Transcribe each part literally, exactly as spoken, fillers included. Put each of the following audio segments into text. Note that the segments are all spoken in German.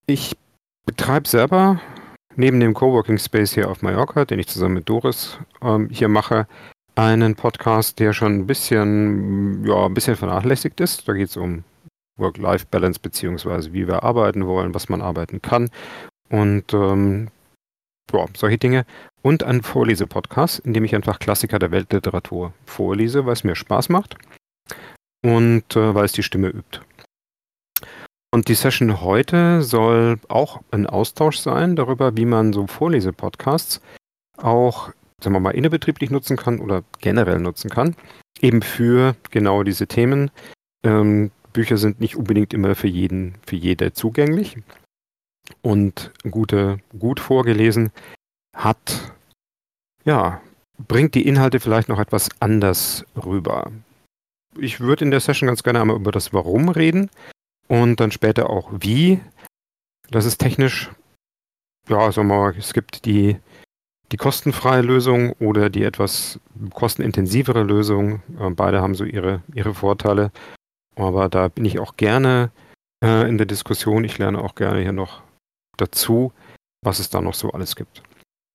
Ich betreibe selber neben dem Coworking Space hier auf Mallorca, den ich zusammen mit Doris ähm, hier mache, einen Podcast, der schon ein bisschen, ja, ein bisschen vernachlässigt ist. Da geht es um Work-Life-Balance beziehungsweise wie wir arbeiten wollen, was man arbeiten kann und ähm, ja, solche Dinge. Und einen Vorlese-Podcast, in dem ich einfach Klassiker der Weltliteratur vorlese, weil es mir Spaß macht und äh, weil es die Stimme übt. Und die Session heute soll auch ein Austausch sein darüber, wie man so Vorlese-Podcasts auch, sagen wir mal, innerbetrieblich nutzen kann oder generell nutzen kann, eben für genau diese Themen. Ähm, Bücher sind nicht unbedingt immer für jeden, für jede zugänglich. Und gute, gut vorgelesen hat, ja, bringt die Inhalte vielleicht noch etwas anders rüber. Ich würde in der Session ganz gerne einmal über das Warum reden und dann später auch wie. Das ist technisch, ja, sagen wir mal, es gibt die, die kostenfreie Lösung oder die etwas kostenintensivere Lösung. Äh, beide haben so ihre, ihre Vorteile. Aber da bin ich auch gerne äh, in der Diskussion. Ich lerne auch gerne hier noch dazu, was es da noch so alles gibt.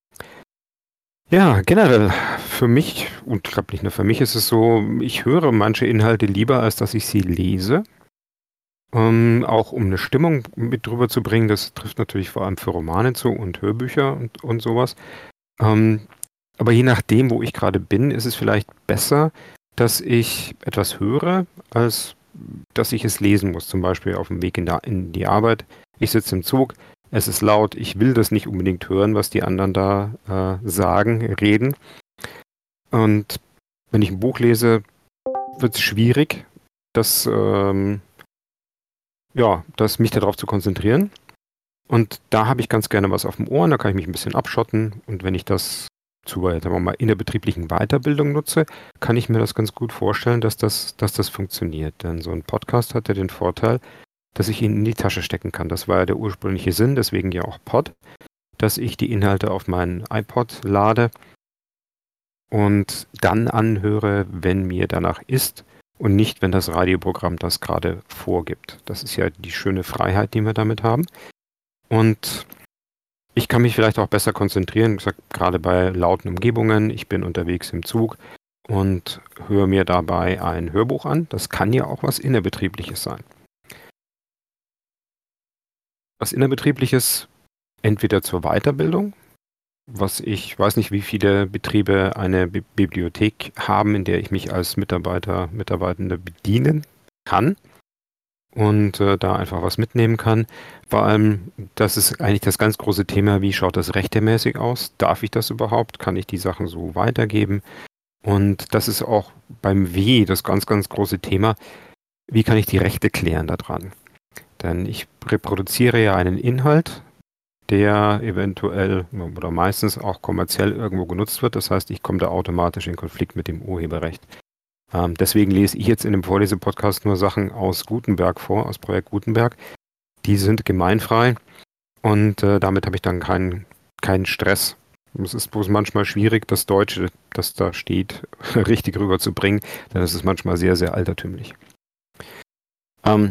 Ja, generell für mich, und ich glaube nicht nur für mich, ist es so, ich höre manche Inhalte lieber, als dass ich sie lese. Ähm, auch um eine Stimmung mit drüber zu bringen. Das trifft natürlich vor allem für Romane zu und Hörbücher und, und sowas. Ähm, aber je nachdem, wo ich gerade bin, ist es vielleicht besser, dass ich etwas höre, als dass ich es lesen muss. Zum Beispiel auf dem Weg in, da, in die Arbeit. Ich sitze im Zug, es ist laut, ich will das nicht unbedingt hören, was die anderen da äh, sagen, reden. Und wenn ich ein Buch lese, wird es schwierig, das, ähm, ja, das mich darauf zu konzentrieren. Und da habe ich ganz gerne was auf dem Ohr, da kann ich mich ein bisschen abschotten. Und wenn ich das zur, sagen wir mal, innerbetrieblichen Weiterbildung nutze, kann ich mir das ganz gut vorstellen, dass das, dass das funktioniert. Denn so ein Podcast hat ja den Vorteil, dass ich ihn in die Tasche stecken kann. Das war ja der ursprüngliche Sinn, deswegen ja auch Pod, dass ich die Inhalte auf meinen iPod lade und dann anhöre, wenn mir danach ist und nicht, wenn das Radioprogramm das gerade vorgibt. Das ist ja die schöne Freiheit, die wir damit haben. Und ich kann mich vielleicht auch besser konzentrieren, ich sag, gerade bei lauten Umgebungen. Ich bin unterwegs im Zug und höre mir dabei ein Hörbuch an. Das kann ja auch was Innerbetriebliches sein. Was Innerbetriebliches entweder zur Weiterbildung, was ich weiß nicht, wie viele Betriebe eine Bi- Bibliothek haben, in der ich mich als Mitarbeiter, Mitarbeitende bedienen kann und äh, da einfach was mitnehmen kann. Vor allem, das ist eigentlich das ganz große Thema, wie schaut das rechtmäßig aus? Darf ich das überhaupt? Kann ich die Sachen so weitergeben? Und das ist auch beim Wie das ganz, ganz große Thema. Wie kann ich die Rechte klären daran? Denn ich reproduziere ja einen Inhalt, der eventuell oder meistens auch kommerziell irgendwo genutzt wird. Das heißt, ich komme da automatisch in Konflikt mit dem Urheberrecht. Ähm, deswegen lese ich jetzt in dem Vorlese-Podcast nur Sachen aus Gutenberg vor, aus Projekt Gutenberg. Die sind gemeinfrei und äh, damit habe ich dann keinen keinen Stress. Es ist bloß manchmal schwierig, das Deutsche, das da steht, richtig rüberzubringen, denn es ist manchmal sehr, sehr altertümlich. Ähm,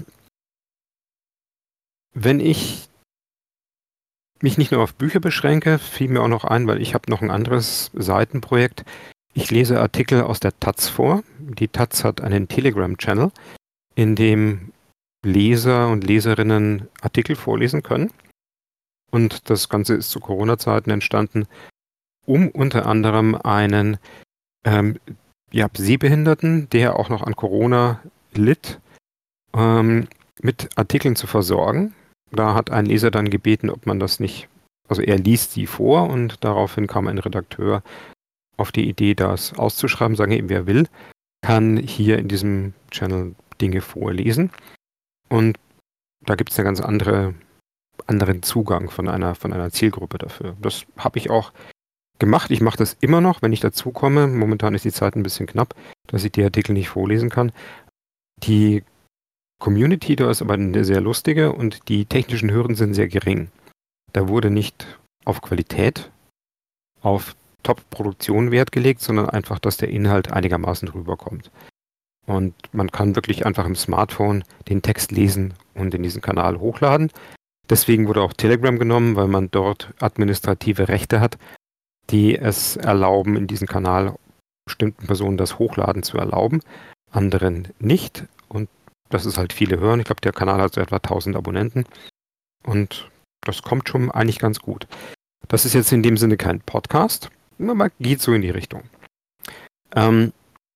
wenn ich mich nicht nur auf Bücher beschränke, fiel mir auch noch ein, weil ich habe noch ein anderes Seitenprojekt. Ich lese Artikel aus der Taz vor. Die Taz hat einen Telegram-Channel, in dem Leser und Leserinnen Artikel vorlesen können. Und das Ganze ist zu Corona-Zeiten entstanden, um unter anderem einen ähm, ja, Sehbehinderten, der auch noch an Corona litt, ähm, mit Artikeln zu versorgen. Da hat ein Leser dann gebeten, ob man das nicht, also er liest sie vor und daraufhin kam ein Redakteur auf die Idee, das auszuschreiben, sagen eben, wer will, kann hier in diesem Channel Dinge vorlesen. Und da gibt es einen ganz andere, anderen Zugang von einer, von einer Zielgruppe dafür. Das habe ich auch gemacht. Ich mache das immer noch, wenn ich dazu komme. Momentan ist die Zeit ein bisschen knapp, dass ich die Artikel nicht vorlesen kann. Die Community da ist aber eine sehr lustige und die technischen Hürden sind sehr gering. Da wurde nicht auf Qualität, auf Top-Produktion Wert gelegt, sondern einfach, dass der Inhalt einigermaßen rüberkommt. Und man kann wirklich einfach im Smartphone den Text lesen und in diesen Kanal hochladen. Deswegen wurde auch Telegram genommen, weil man dort administrative Rechte hat, die es erlauben, in diesem Kanal bestimmten Personen das Hochladen zu erlauben, anderen nicht. Und das ist halt viele hören. Ich glaube, der Kanal hat so etwa tausend Abonnenten. Und das kommt schon eigentlich ganz gut. Das ist jetzt in dem Sinne kein Podcast, aber geht so in die Richtung. Ähm,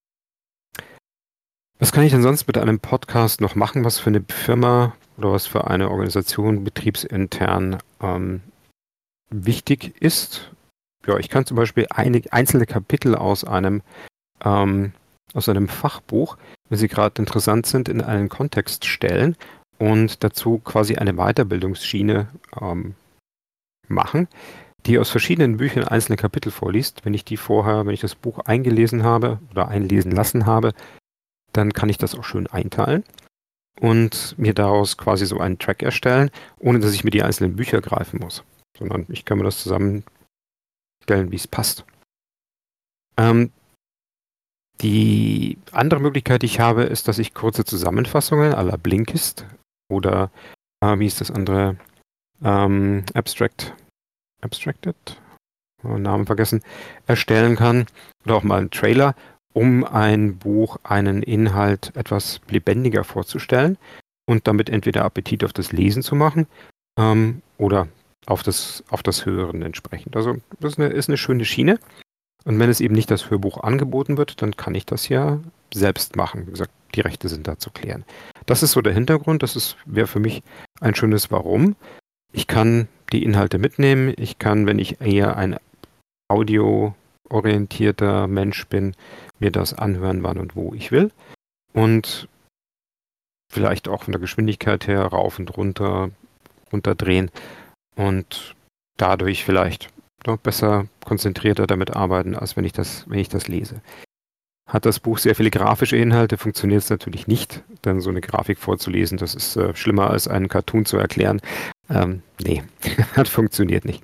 was kann ich denn sonst mit einem Podcast noch machen, was für eine Firma oder was für eine Organisation betriebsintern ähm, wichtig ist? Ja, ich kann zum Beispiel eine, einzelne Kapitel aus einem, ähm, aus einem Fachbuch, wenn sie gerade interessant sind, in einen Kontext stellen und dazu quasi eine Weiterbildungsschiene ähm, machen, die aus verschiedenen Büchern einzelne Kapitel vorliest. Wenn ich die vorher, wenn ich das Buch eingelesen habe oder einlesen lassen habe, dann kann ich das auch schön einteilen und mir daraus quasi so einen Track erstellen, ohne dass ich mir die einzelnen Bücher greifen muss, sondern ich kann mir das zusammenstellen, wie es passt. Ähm, die andere Möglichkeit, die ich habe, ist, dass ich kurze Zusammenfassungen à la Blinkist oder äh, wie ist das andere? Ähm, Abstract, Abstracted, Namen vergessen, erstellen kann oder auch mal einen Trailer, um ein Buch, einen Inhalt etwas lebendiger vorzustellen und damit entweder Appetit auf das Lesen zu machen ähm, oder auf das, auf das Hören entsprechend. Also das ist eine, ist eine schöne Schiene. Und wenn es eben nicht das Hörbuch angeboten wird, dann kann ich das ja selbst machen. Wie gesagt, die Rechte sind da zu klären. Das ist so der Hintergrund. Das wäre für mich ein schönes Warum. Ich kann die Inhalte mitnehmen. Ich kann, wenn ich eher ein audioorientierter Mensch bin, mir das anhören, wann und wo ich will. Und vielleicht auch von der Geschwindigkeit her rauf und runter, runterdrehen und dadurch vielleicht noch besser konzentrierter damit arbeiten, als wenn ich das, wenn ich das lese. Hat das Buch sehr viele grafische Inhalte, funktioniert es natürlich nicht, dann so eine Grafik vorzulesen. Das ist äh, schlimmer als einen Cartoon zu erklären. Ähm, nee, das funktioniert nicht.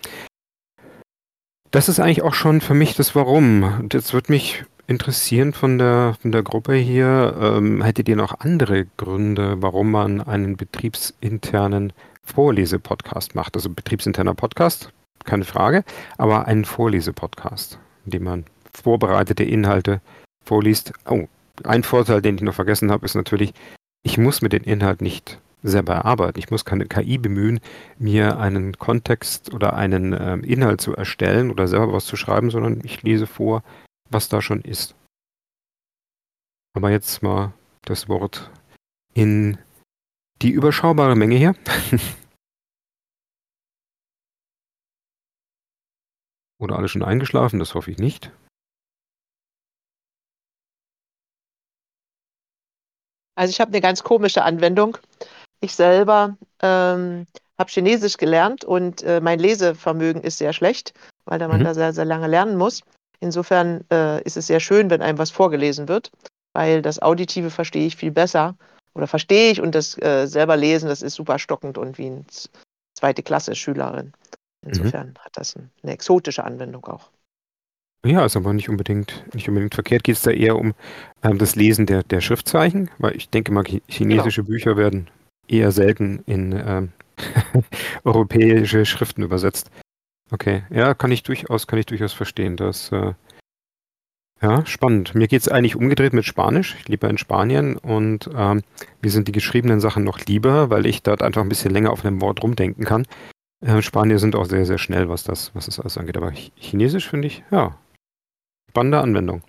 Das ist eigentlich auch schon für mich das Warum. Und jetzt würde mich interessieren von der, von der Gruppe hier, ähm, hättet ihr noch andere Gründe, warum man einen betriebsinternen Vorlesepodcast macht? Also betriebsinterner Podcast, keine Frage, aber einen Vorlesepodcast, in dem man vorbereitete Inhalte vorliest. Oh, ein Vorteil, den ich noch vergessen habe, ist natürlich, ich muss mit den Inhalt nicht selber erarbeiten. Ich muss keine K I bemühen, mir einen Kontext oder einen ähm, Inhalt zu erstellen oder selber was zu schreiben, sondern ich lese vor, was da schon ist. Aber jetzt mal das Wort in die überschaubare Menge hier. Oder alle schon eingeschlafen? Das hoffe ich nicht. Also ich habe eine ganz komische Anwendung. Ich selber ähm, habe Chinesisch gelernt und äh, mein Lesevermögen ist sehr schlecht, weil da man Mhm. da sehr, sehr lange lernen muss. Insofern äh, ist es sehr schön, wenn einem was vorgelesen wird, weil das Auditive verstehe ich viel besser oder verstehe ich und das äh, selber lesen, das ist super stockend und wie eine zweite Klasse Schülerin. Insofern hat das ein, eine exotische Anwendung auch. Ja, ist aber nicht unbedingt, nicht unbedingt verkehrt. Geht es da eher um ähm, das Lesen der, der Schriftzeichen? Weil ich denke mal, chi- chinesische Bücher werden eher selten in ähm, europäische Schriften übersetzt. Okay, ja, kann ich durchaus, kann ich durchaus verstehen. Das, äh, ja, spannend. Mir geht es eigentlich umgedreht mit Spanisch. Ich lebe in Spanien und ähm, mir sind die geschriebenen Sachen noch lieber, weil ich dort einfach ein bisschen länger auf einem Wort rumdenken kann. Äh, Spanier sind auch sehr, sehr schnell, was das, was das alles angeht. Aber Ch- Chinesisch finde ich, ja, spannende Anwendung.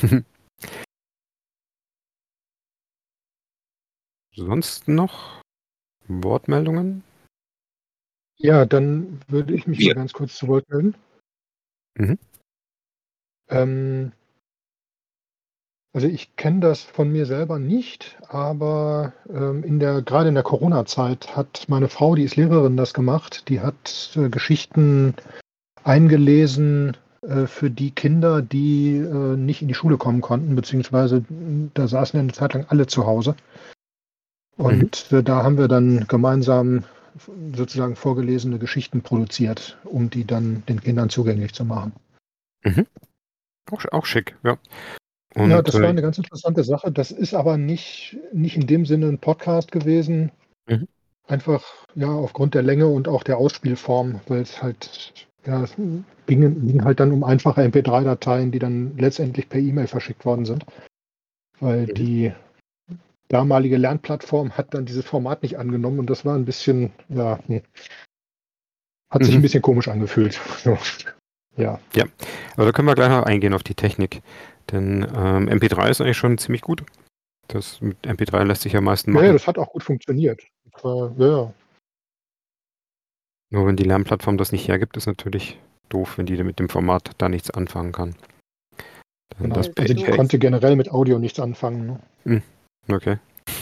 Sonst noch Wortmeldungen? Ja, dann würde ich mich Ja. mal ganz kurz zu Wort melden. Mhm. Ähm, also ich kenne das von mir selber nicht, aber ähm, in der, gerade in der Corona-Zeit hat meine Frau, die ist Lehrerin, das gemacht. Die hat äh, Geschichten eingelesen äh, für die Kinder, die äh, nicht in die Schule kommen konnten, beziehungsweise da saßen ja eine Zeit lang alle zu Hause. Und äh, da haben wir dann gemeinsam sozusagen vorgelesene Geschichten produziert, um die dann den Kindern zugänglich zu machen. Mhm. Auch, auch schick, ja. Und, Ja, das war äh, eine ganz interessante Sache. Das ist aber nicht, nicht in dem Sinne ein Podcast gewesen, Mhm. Einfach, ja, aufgrund der Länge und auch der Ausspielform, weil es halt, ja, es ging, ging halt dann um einfache M P drei Dateien, die dann letztendlich per E-Mail verschickt worden sind. Weil Mhm. die damalige Lernplattform hat dann dieses Format nicht angenommen und das war ein bisschen, ja, hm, hat sich ein Mhm. bisschen komisch angefühlt. So, ja. Ja, aber da können wir gleich noch eingehen auf die Technik. Denn ähm, M P drei ist eigentlich schon ziemlich gut. Das mit M P drei lässt sich am meisten Ja, ja, machen. das hat auch gut funktioniert. Das war, ja, ja. Nur wenn die Lernplattform das nicht hergibt, ist natürlich doof, wenn die mit dem Format da nichts anfangen kann. Dann Genau. das Äh, per, Also die per, konnte generell mit Audio nichts anfangen. Ne? okay.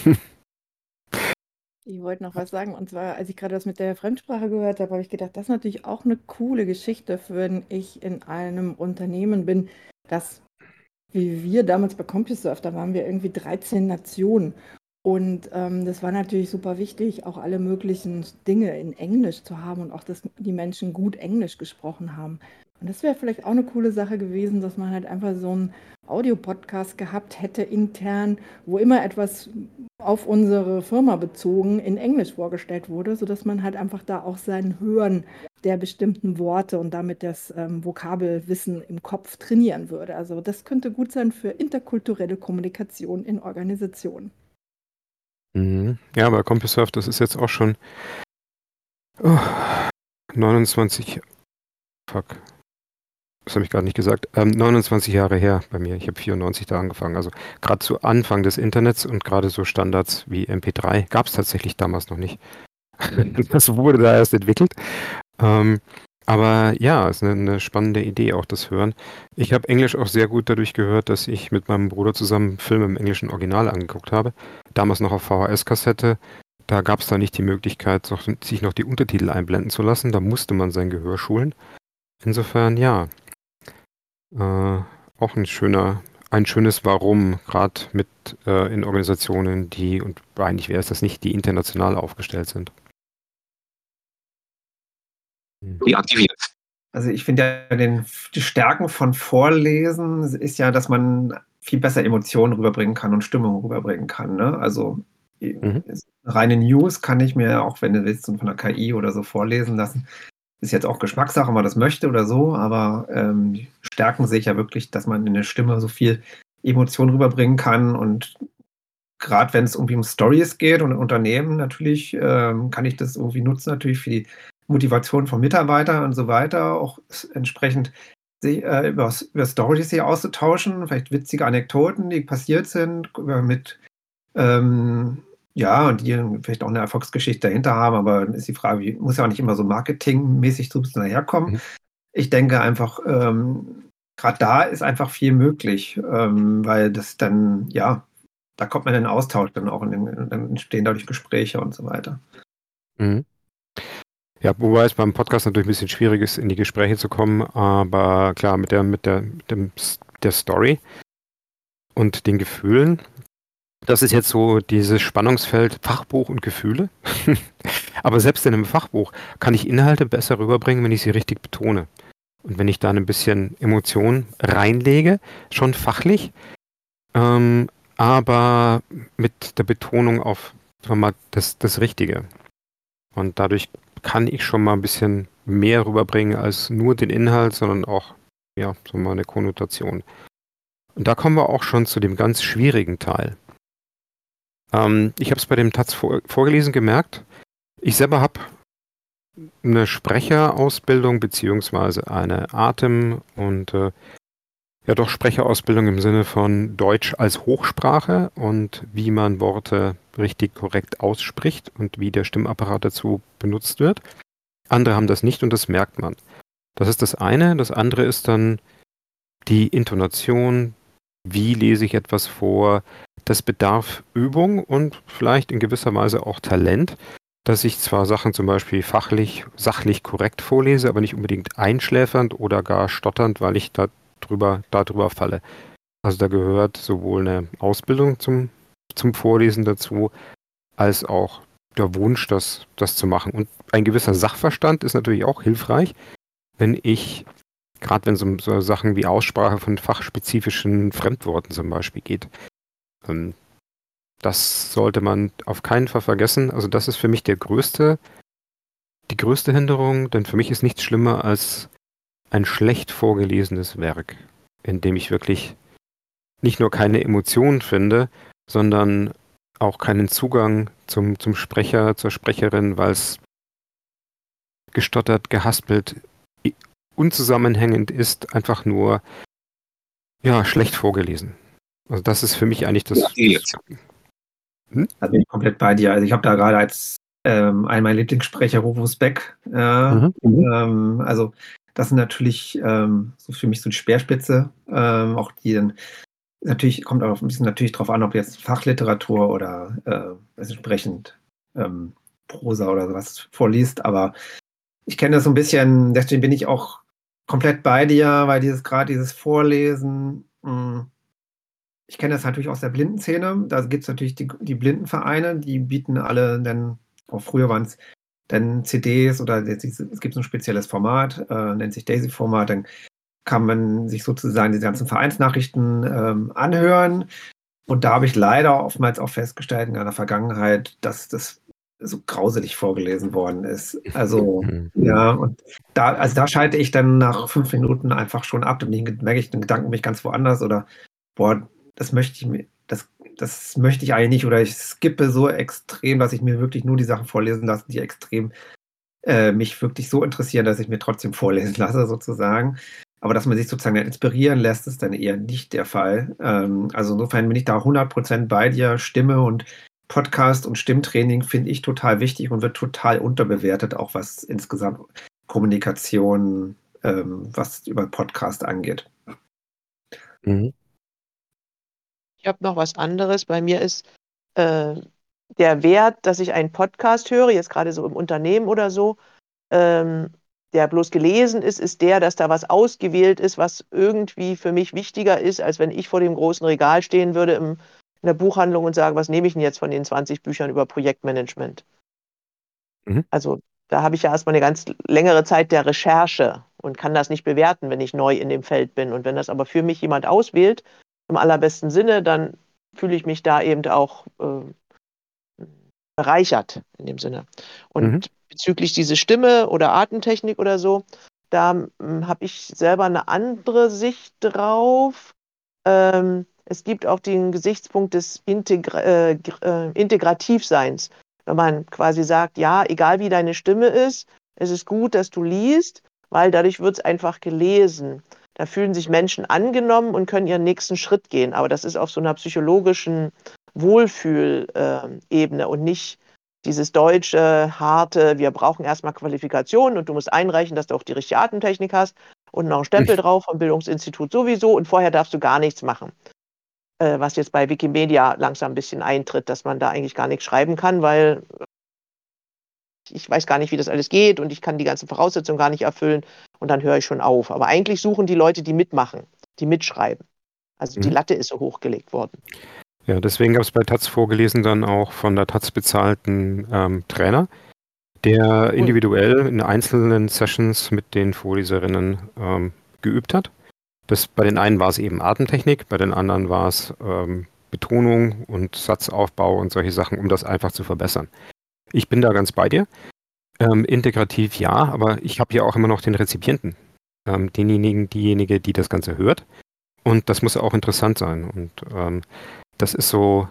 Ich wollte noch was sagen, und zwar, als ich gerade das mit der Fremdsprache gehört habe, habe ich gedacht, das ist natürlich auch eine coole Geschichte, für wenn ich in einem Unternehmen bin, das, wie wir damals bei CompuServe, da waren wir irgendwie dreizehn Nationen. Und ähm, das war natürlich super wichtig, auch alle möglichen Dinge in Englisch zu haben und auch, dass die Menschen gut Englisch gesprochen haben. Und das wäre vielleicht auch eine coole Sache gewesen, dass man halt einfach so einen Audiopodcast gehabt hätte intern, wo immer etwas auf unsere Firma bezogen in Englisch vorgestellt wurde, sodass man halt einfach da auch sein Hören der bestimmten Worte und damit das ähm, Vokabelwissen im Kopf trainieren würde. Also das könnte gut sein für interkulturelle Kommunikation in Organisationen. Mhm. Ja, aber CompuServe, das ist jetzt auch schon oh, neunundzwanzig, fuck, das habe ich gerade nicht gesagt, ähm, neunundzwanzig Jahre her bei mir. Ich habe vierundneunzig da angefangen. Also gerade zu Anfang des Internets und gerade so Standards wie M P drei gab es tatsächlich damals noch nicht. Das wurde da erst entwickelt. Ähm, aber ja, ist eine, eine spannende Idee, auch das Hören. Ich habe Englisch auch sehr gut dadurch gehört, dass ich mit meinem Bruder zusammen Filme im englischen Original angeguckt habe. Damals noch auf V H S-Kassette. Da gab es da nicht die Möglichkeit, noch, sich noch die Untertitel einblenden zu lassen. Da musste man sein Gehör schulen. Insofern, ja, äh, auch ein schöner, ein schönes Warum, gerade mit äh, in Organisationen, die, und eigentlich wäre es das nicht, die international aufgestellt sind. Deaktiviert. Also ich finde ja, den, die Stärken von Vorlesen ist ja, dass man viel besser Emotionen rüberbringen kann und Stimmung rüberbringen kann. Ne? Also Mhm. reine News kann ich mir, auch wenn du willst, von der K I oder so vorlesen lassen. Ist jetzt auch Geschmackssache, ob man das möchte oder so, aber ähm, die Stärken sehe ich ja wirklich, dass man in der Stimme so viel Emotion rüberbringen kann und gerade wenn es irgendwie um Stories geht und Unternehmen natürlich, ähm, kann ich das irgendwie nutzen, natürlich für die Motivation von Mitarbeitern und so weiter, auch entsprechend sich, äh, über, über Stories hier auszutauschen, vielleicht witzige Anekdoten, die passiert sind, über mit ähm, ja, und die vielleicht auch eine Erfolgsgeschichte dahinter haben, aber dann ist die Frage, wie, muss ja auch nicht immer so marketingmäßig so ein bisschen daherkommen. Mhm. Ich denke einfach, ähm, gerade da ist einfach viel möglich, ähm, weil das dann, ja, da kommt man in den Austausch dann auch, in den, dann entstehen dadurch Gespräche und so weiter. Mhm. Ja, wobei es beim Podcast natürlich ein bisschen schwierig ist, in die Gespräche zu kommen, aber klar, mit der, mit der, mit dem, der Story und den Gefühlen, das ist jetzt so dieses Spannungsfeld Fachbuch und Gefühle. Aber selbst in einem Fachbuch kann ich Inhalte besser rüberbringen, wenn ich sie richtig betone. Und wenn ich da ein bisschen Emotion reinlege, schon fachlich, ähm, aber mit der Betonung auf sagen wir mal, das, das Richtige. Und dadurch kann ich schon mal ein bisschen mehr rüberbringen als nur den Inhalt, sondern auch, ja, so mal eine Konnotation. Und da kommen wir auch schon zu dem ganz schwierigen Teil. Ähm, ich habe es bei dem Taz vor, vorgelesen gemerkt. Ich selber habe eine Sprecherausbildung beziehungsweise eine Atem- und äh, ja doch Sprecherausbildung im Sinne von Deutsch als Hochsprache und wie man Worte richtig korrekt ausspricht und wie der Stimmapparat dazu benutzt wird. Andere haben das nicht und das merkt man. Das ist das eine. Das andere ist dann die Intonation. Wie lese ich etwas vor? Das bedarf Übung und vielleicht in gewisser Weise auch Talent, dass ich zwar Sachen zum Beispiel fachlich, sachlich korrekt vorlese, aber nicht unbedingt einschläfernd oder gar stotternd, weil ich da drüber, da drüber falle. Also da gehört sowohl eine Ausbildung zum, zum Vorlesen dazu, als auch der Wunsch, das, das zu machen. Und ein gewisser Sachverstand ist natürlich auch hilfreich, wenn ich, gerade wenn es um so Sachen wie Aussprache von fachspezifischen Fremdworten zum Beispiel geht. Ähm, Das sollte man auf keinen Fall vergessen. Also das ist für mich der größte, die größte Hinderung, denn für mich ist nichts schlimmer als ein schlecht vorgelesenes Werk, in dem ich wirklich nicht nur keine Emotionen finde, sondern auch keinen Zugang zum, zum Sprecher, zur Sprecherin, weil es gestottert, gehaspelt, i- unzusammenhängend ist, einfach nur ja, schlecht vorgelesen. Also das ist für mich eigentlich das. Ja, die jetzt. Hm? Da bin ich komplett bei dir. Also ich habe da gerade als ähm, einen meiner Lieblingssprecher Rufus Beck. Äh, Mhm. ähm, also das sind natürlich ähm, so für mich so die Speerspitze. Ähm, auch die dann natürlich kommt auch ein bisschen natürlich drauf an, ob jetzt Fachliteratur oder äh, entsprechend ähm, Prosa oder sowas vorliest. Aber ich kenne das so ein bisschen, deswegen bin ich auch komplett bei dir, weil dieses gerade dieses Vorlesen, mh, ich kenne das natürlich aus der Blindenszene. Da gibt es natürlich die, die Blindenvereine, die bieten alle dann, auch früher waren es dann C Ds oder es gibt so ein spezielles Format, äh, nennt sich Daisy-Format, dann kann man sich sozusagen die ganzen Vereinsnachrichten ähm, anhören. Und da habe ich leider oftmals auch festgestellt in der Vergangenheit, dass das so grauselig vorgelesen worden ist. Also, Mhm. ja, und da, also da schalte ich dann nach fünf Minuten einfach schon ab. Dann merke ich den Gedanken mich ganz woanders oder, boah, das möchte ich mir, das, das möchte ich eigentlich nicht oder ich skippe so extrem, dass ich mir wirklich nur die Sachen vorlesen lasse, die extrem äh, mich wirklich so interessieren, dass ich mir trotzdem vorlesen lasse, sozusagen. Aber dass man sich sozusagen inspirieren lässt, ist dann eher nicht der Fall. Ähm, also insofern bin ich da hundert Prozent bei dir. Stimme und Podcast und Stimmtraining finde ich total wichtig und wird total unterbewertet, auch was insgesamt Kommunikation, ähm, was über Podcast angeht. Mhm. Ich habe noch was anderes. Bei mir ist äh, der Wert, dass ich einen Podcast höre, jetzt gerade so im Unternehmen oder so, ähm, der bloß gelesen ist, ist der, dass da was ausgewählt ist, was irgendwie für mich wichtiger ist, als wenn ich vor dem großen Regal stehen würde im, in der Buchhandlung und sage, was nehme ich denn jetzt von den zwanzig Büchern über Projektmanagement? Mhm. Also da habe ich ja erstmal eine ganz längere Zeit der Recherche und kann das nicht bewerten, wenn ich neu in dem Feld bin. Und wenn das aber für mich jemand auswählt, im allerbesten Sinne, dann fühle ich mich da eben auch äh, bereichert in dem Sinne. Und Mhm. bezüglich diese Stimme oder Atemtechnik oder so, da hm, habe ich selber eine andere Sicht drauf. Ähm, es gibt auch den Gesichtspunkt des Integra äh, äh, Integrativseins. Wenn man quasi sagt, ja, egal wie deine Stimme ist, es ist gut, dass du liest, weil dadurch wird es einfach gelesen. Da fühlen sich Menschen angenommen und können ihren nächsten Schritt gehen. Aber das ist auf so einer psychologischen Wohlfühlebene und nicht dieses deutsche, harte, wir brauchen erstmal Qualifikationen und du musst einreichen, dass du auch die richtige Atemtechnik hast und noch einen Stempel drauf vom Bildungsinstitut sowieso und vorher darfst du gar nichts machen. Äh, was jetzt bei Wikimedia langsam ein bisschen eintritt, dass man da eigentlich gar nichts schreiben kann, weil ich weiß gar nicht, wie das alles geht und ich kann die ganzen Voraussetzungen gar nicht erfüllen und dann höre ich schon auf. Aber eigentlich suchen die Leute, die mitmachen, die mitschreiben. Also die Mhm. Latte ist so hochgelegt worden. Ja, deswegen gab es bei Taz vorgelesen dann auch von der Taz bezahlten ähm, Trainer, der individuell in einzelnen Sessions mit den Vorleserinnen ähm, geübt hat. Das, bei den einen war es eben Atemtechnik, bei den anderen war es ähm, Betonung und Satzaufbau und solche Sachen, um das einfach zu verbessern. Ich bin da ganz bei dir. Ähm, integrativ ja, aber ich habe ja auch immer noch den Rezipienten, ähm, denjenigen, diejenige, die das Ganze hört. Und das muss auch interessant sein. Und ähm, das ist so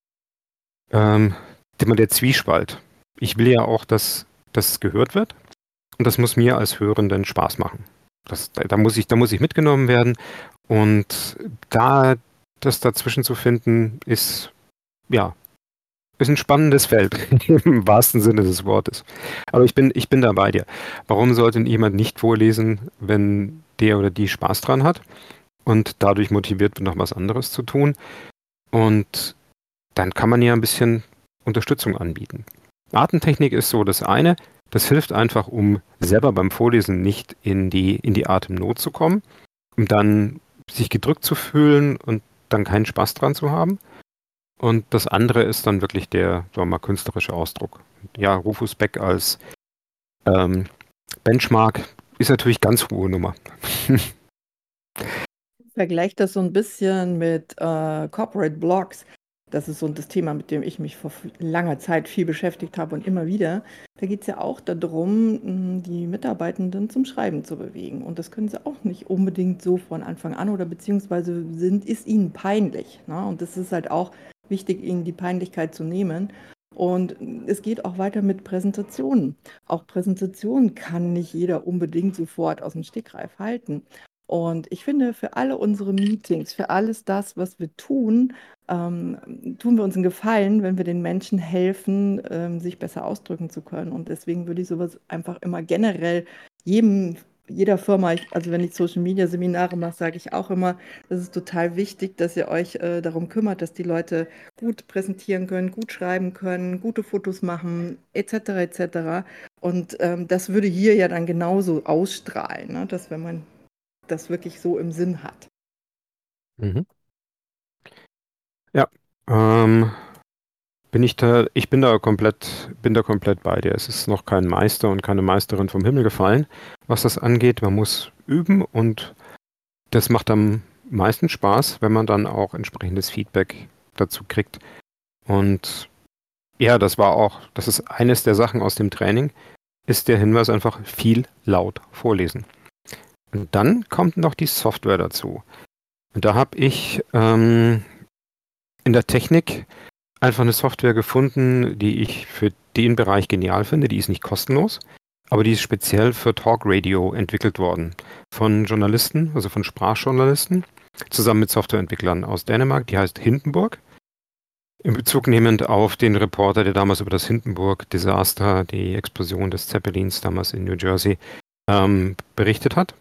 ähm, immer der Zwiespalt. Ich will ja auch, dass das gehört wird. Und das muss mir als Hörenden Spaß machen. Das, da, da, muss ich, da muss ich mitgenommen werden. Und da das dazwischen zu finden, ist, ja, ist ein spannendes Feld, im wahrsten Sinne des Wortes. Aber ich bin, ich bin da bei dir. Warum sollte jemand nicht vorlesen, wenn der oder die Spaß dran hat und dadurch motiviert wird, noch was anderes zu tun? Und dann kann man ja ein bisschen Unterstützung anbieten. Atemtechnik ist so das eine. Das hilft einfach, um selber beim Vorlesen nicht in die, in die Atemnot zu kommen, um dann sich gedrückt zu fühlen und dann keinen Spaß dran zu haben. Und das andere ist dann wirklich der, sagen wir mal, künstlerische Ausdruck. Ja, Rufus Beck als ähm, Benchmark ist natürlich ganz hohe Nummer. Vergleicht das so ein bisschen mit äh, Corporate Blogs. Das ist so das Thema, mit dem ich mich vor langer Zeit viel beschäftigt habe und immer wieder. Da geht es ja auch darum, die Mitarbeitenden zum Schreiben zu bewegen. Und das können sie auch nicht unbedingt so von Anfang an oder beziehungsweise sind, ist ihnen peinlich. Ne? Und das ist halt auch wichtig, ihnen die Peinlichkeit zu nehmen. Und es geht auch weiter mit Präsentationen. Auch Präsentationen kann nicht jeder unbedingt sofort aus dem Stegreif halten. Und ich finde, für alle unsere Meetings, für alles das, was wir tun, ähm, tun wir uns einen Gefallen, wenn wir den Menschen helfen, ähm, sich besser ausdrücken zu können. Und deswegen würde ich sowas einfach immer generell jedem, jeder Firma, ich, also wenn ich Social Media Seminare mache, sage ich auch immer, das ist total wichtig, dass ihr euch äh, darum kümmert, dass die Leute gut präsentieren können, gut schreiben können, gute Fotos machen, et cetera et cetera. Und ähm, das würde hier ja dann genauso ausstrahlen, ne? Dass wenn man das wirklich so im Sinn hat. Mhm. Ja, ähm, bin ich da, ich bin da komplett, bin da komplett bei dir. Es ist noch kein Meister und keine Meisterin vom Himmel gefallen, was das angeht. Man muss üben und das macht am meisten Spaß, wenn man dann auch entsprechendes Feedback dazu kriegt. Und ja, das war auch, das ist eines der Sachen aus dem Training, ist der Hinweis einfach viel laut vorlesen. Und dann kommt noch die Software dazu. Und da habe ich ähm, in der Technik einfach eine Software gefunden, die ich für den Bereich genial finde. Die ist nicht kostenlos, aber die ist speziell für Talk Radio entwickelt worden. Von Journalisten, also von Sprachjournalisten, zusammen mit Softwareentwicklern aus Dänemark. Die heißt Hindenburg. In Bezug nehmend auf den Reporter, der damals über das Hindenburg-Desaster, die Explosion des Zeppelins damals in New Jersey, ähm, berichtet hat.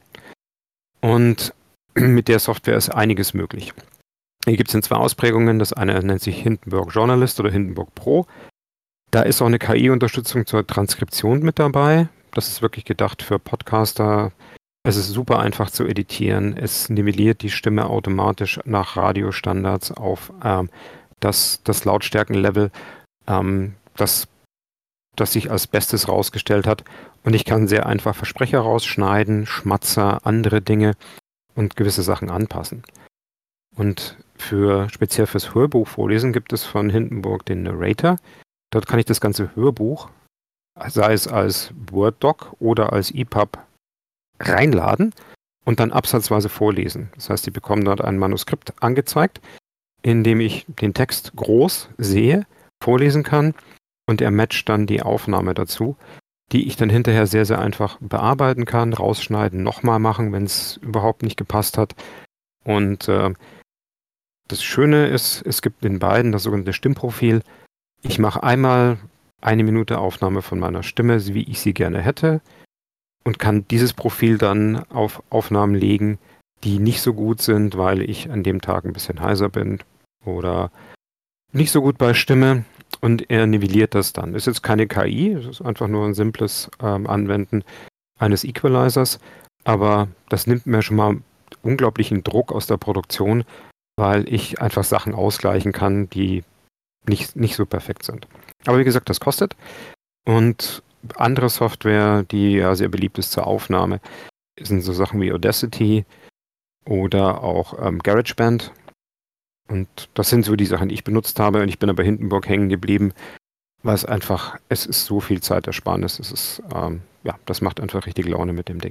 Und mit der Software ist einiges möglich. Hier gibt es in zwei Ausprägungen. Das eine nennt sich Hindenburg Journalist oder Hindenburg Pro. Da ist auch eine K I-Unterstützung zur Transkription mit dabei. Das ist wirklich gedacht für Podcaster. Es ist super einfach zu editieren. Es nivelliert die Stimme automatisch nach Radiostandards auf ähm, das, das Lautstärkenlevel, ähm, das, das sich als Bestes rausgestellt hat. Und ich kann sehr einfach Versprecher rausschneiden, Schmatzer, andere Dinge und gewisse Sachen anpassen. Und für speziell fürs Hörbuch vorlesen gibt es von Hindenburg den Narrator. Dort kann ich das ganze Hörbuch, sei es als Word-Doc oder als E P U B, reinladen und dann absatzweise vorlesen. Das heißt, Sie bekommen dort ein Manuskript angezeigt, in dem ich den Text groß sehe, vorlesen kann und er matcht dann die Aufnahme dazu, die ich dann hinterher sehr, sehr einfach bearbeiten kann, rausschneiden, nochmal machen, wenn es überhaupt nicht gepasst hat. Und äh, das Schöne ist, es gibt in beiden das sogenannte Stimmprofil. Ich mache einmal eine Minute Aufnahme von meiner Stimme, wie ich sie gerne hätte, und kann dieses Profil dann auf Aufnahmen legen, die nicht so gut sind, weil ich an dem Tag ein bisschen heiser bin oder nicht so gut bei Stimme, und er nivelliert das dann. Ist jetzt keine K I, es ist einfach nur ein simples ähm, Anwenden eines Equalizers, aber das nimmt mir schon mal unglaublichen Druck aus der Produktion, weil ich einfach Sachen ausgleichen kann, die nicht, nicht so perfekt sind. Aber wie gesagt, das kostet. Und andere Software, die ja sehr beliebt ist zur Aufnahme, sind so Sachen wie Audacity oder auch ähm, GarageBand. Und das sind so die Sachen, die ich benutzt habe. Und ich bin aber Hindenburg hängen geblieben, weil es einfach, es ist so viel Zeitersparnis. Es ist, ähm, ja, das macht einfach richtig Laune mit dem Ding.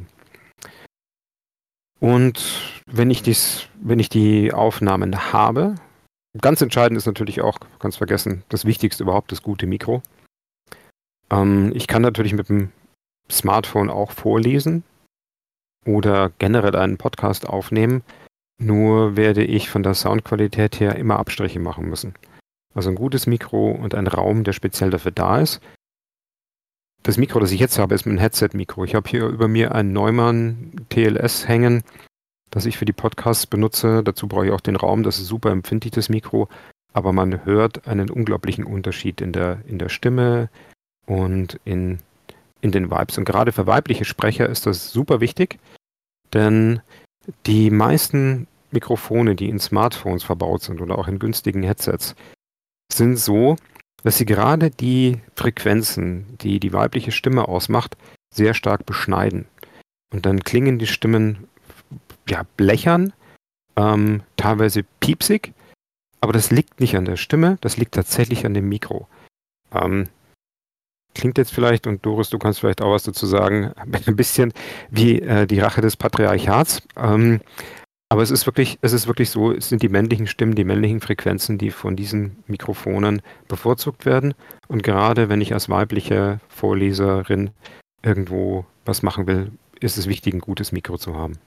Und wenn ich dies, wenn ich die Aufnahmen habe, ganz entscheidend ist natürlich auch, ganz vergessen, das Wichtigste überhaupt, das gute Mikro. Ähm, ich kann natürlich mit dem Smartphone auch vorlesen oder generell einen Podcast aufnehmen, nur werde ich von der Soundqualität her immer Abstriche machen müssen. Also ein gutes Mikro und ein Raum, der speziell dafür da ist. Das Mikro, das ich jetzt habe, ist mein Headset-Mikro. Ich habe hier über mir ein Neumann T L S hängen, das ich für die Podcasts benutze. Dazu brauche ich auch den Raum, das ist super empfindlich, das Mikro. Aber man hört einen unglaublichen Unterschied in der, in der Stimme und in, in den Vibes. Und gerade für weibliche Sprecher ist das super wichtig, denn die meisten Mikrofone, die in Smartphones verbaut sind oder auch in günstigen Headsets, sind so, dass sie gerade die Frequenzen, die die weibliche Stimme ausmacht, sehr stark beschneiden. Und dann klingen die Stimmen ja blechern, ähm, teilweise piepsig Aber das liegt nicht an der Stimme, das liegt tatsächlich an dem Mikro. Ähm, klingt jetzt vielleicht, und Doris, du kannst vielleicht auch was dazu sagen, ein bisschen wie äh, die Rache des Patriarchats. Ähm, aber es ist wirklich, es ist wirklich so, es sind die männlichen Stimmen, die männlichen Frequenzen, die von diesen Mikrofonen bevorzugt werden. Und gerade wenn ich als weibliche Vorleserin irgendwo was machen will, ist es wichtig, ein gutes Mikro zu haben.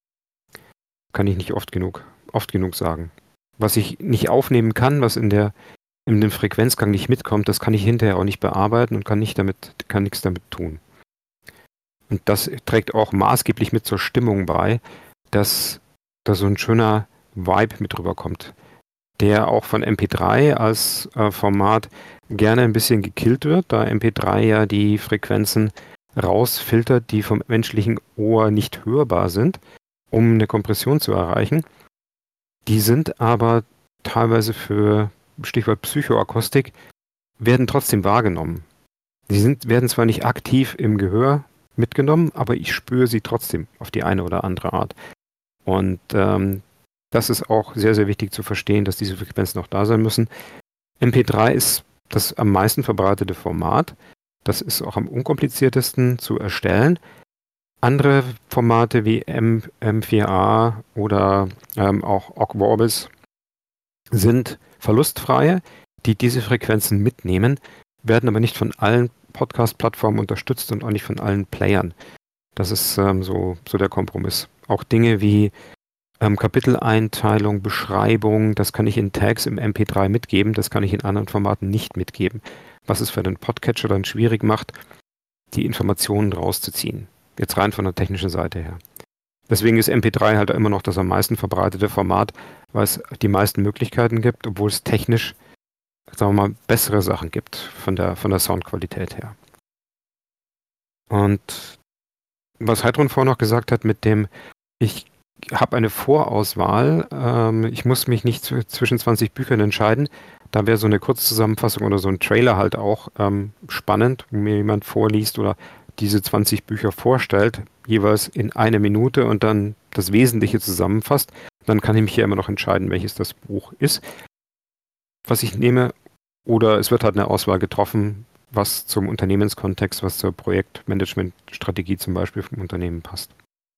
Kann ich nicht oft genug, oft genug sagen. Was ich nicht aufnehmen kann, was in der in dem Frequenzgang nicht mitkommt, das kann ich hinterher auch nicht bearbeiten und kann nicht damit, kann nichts damit tun. Und das trägt auch maßgeblich mit zur Stimmung bei, dass da so ein schöner Vibe mit rüberkommt, der auch von M P drei als äh, Format gerne ein bisschen gekillt wird, da M P drei ja die Frequenzen rausfiltert, die vom menschlichen Ohr nicht hörbar sind, um eine Kompression zu erreichen. Die sind aber teilweise für Stichwort Psychoakustik, werden trotzdem wahrgenommen. Sie sind, werden zwar nicht aktiv im Gehör mitgenommen, aber ich spüre sie trotzdem auf die eine oder andere Art. Und ähm, das ist auch sehr, sehr wichtig zu verstehen, dass diese Frequenzen noch da sein müssen. M P drei ist das am meisten verbreitete Format. Das ist auch am unkompliziertesten zu erstellen. Andere Formate wie M, M vier A oder ähm, auch Ogg Vorbis sind verlustfreie, die diese Frequenzen mitnehmen, werden aber nicht von allen Podcast-Plattformen unterstützt und auch nicht von allen Playern. Das ist ähm, so, so der Kompromiss. Auch Dinge wie ähm, Kapiteleinteilung, Beschreibung, das kann ich in Tags im M P drei mitgeben, das kann ich in anderen Formaten nicht mitgeben. Was es für den Podcatcher dann schwierig macht, die Informationen rauszuziehen. Jetzt rein von der technischen Seite her. Deswegen ist M P drei halt immer noch das am meisten verbreitete Format, weil es die meisten Möglichkeiten gibt, obwohl es technisch, sagen wir mal, bessere Sachen gibt von der, von der Soundqualität her. Und was Heidrun vorhin noch gesagt hat mit dem, ich habe eine Vorauswahl, ähm, ich muss mich nicht zu, zwischen zwanzig Büchern entscheiden, da wäre so eine Kurzzusammenfassung oder so ein Trailer halt auch ähm, spannend, wo mir jemand vorliest oder diese zwanzig Bücher vorstellt, jeweils in einer Minute und dann das Wesentliche zusammenfasst, dann kann ich mich hier immer noch entscheiden, welches das Buch ist, was ich nehme. Oder es wird halt eine Auswahl getroffen, was zum Unternehmenskontext, was zur Projektmanagementstrategie zum Beispiel vom Unternehmen passt.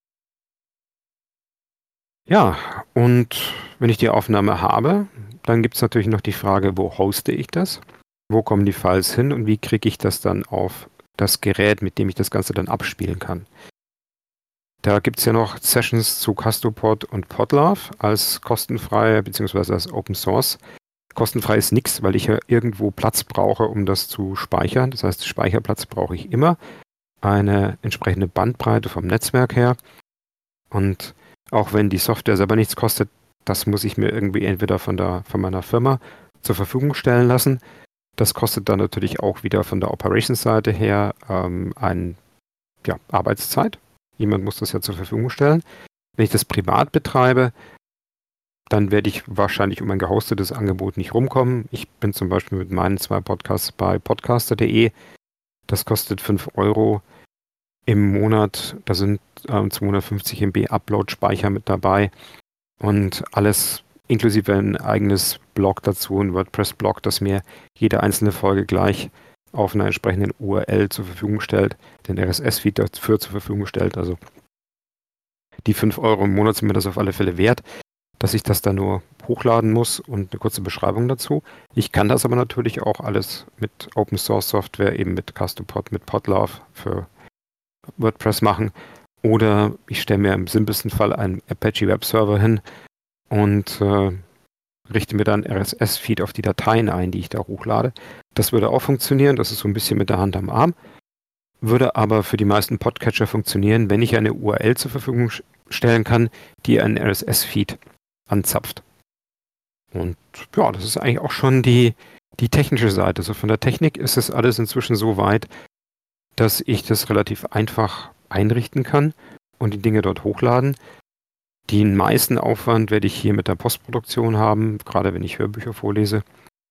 Ja, und wenn ich die Aufnahme habe, dann gibt es natürlich noch die Frage, wo hoste ich das? Wo kommen die Files hin und wie kriege ich das dann auf das Gerät, mit dem ich das Ganze dann abspielen kann? Da gibt es ja noch Sessions zu Castopod und Podlove als kostenfreie bzw. als Open Source. Kostenfrei ist nichts, weil ich ja irgendwo Platz brauche, um das zu speichern. Das heißt, Speicherplatz brauche ich immer. Eine entsprechende Bandbreite vom Netzwerk her. Und auch wenn die Software selber nichts kostet, das muss ich mir irgendwie entweder von der, von meiner Firma zur Verfügung stellen lassen. Das kostet dann natürlich auch wieder von der Operations-Seite her ähm, ein, ja, Arbeitszeit. Jemand muss das ja zur Verfügung stellen. Wenn ich das privat betreibe, dann werde ich wahrscheinlich um ein gehostetes Angebot nicht rumkommen. Ich bin zum Beispiel mit meinen zwei Podcasts bei podcaster punkt de. Das kostet fünf Euro im Monat. Da sind ähm, zweihundertfünfzig Megabyte Upload-Speicher mit dabei. Und alles inklusive ein eigenes Blog dazu, ein WordPress-Blog, das mir jede einzelne Folge gleich auf einer entsprechenden U R L zur Verfügung stellt, den R S S-Feed dafür zur Verfügung stellt. Also die fünf Euro im Monat sind mir das auf alle Fälle wert, dass ich das da nur hochladen muss und eine kurze Beschreibung dazu. Ich kann das aber natürlich auch alles mit Open Source Software, eben mit Castopod, mit Podlove für WordPress machen. Oder ich stelle mir im simpelsten Fall einen Apache Web Server hin und äh, richte mir dann R S S-Feed auf die Dateien ein, die ich da hochlade. Das würde auch funktionieren, das ist so ein bisschen mit der Hand am Arm. Würde aber für die meisten Podcatcher funktionieren, wenn ich eine U R L zur Verfügung stellen kann, die einen R S S-Feed anzapft. Und ja, das ist eigentlich auch schon die, die technische Seite. Also von der Technik ist es alles inzwischen so weit, dass ich das relativ einfach einrichten kann und die Dinge dort hochladen. Den meisten Aufwand werde ich hier mit der Postproduktion haben, gerade wenn ich Hörbücher vorlese.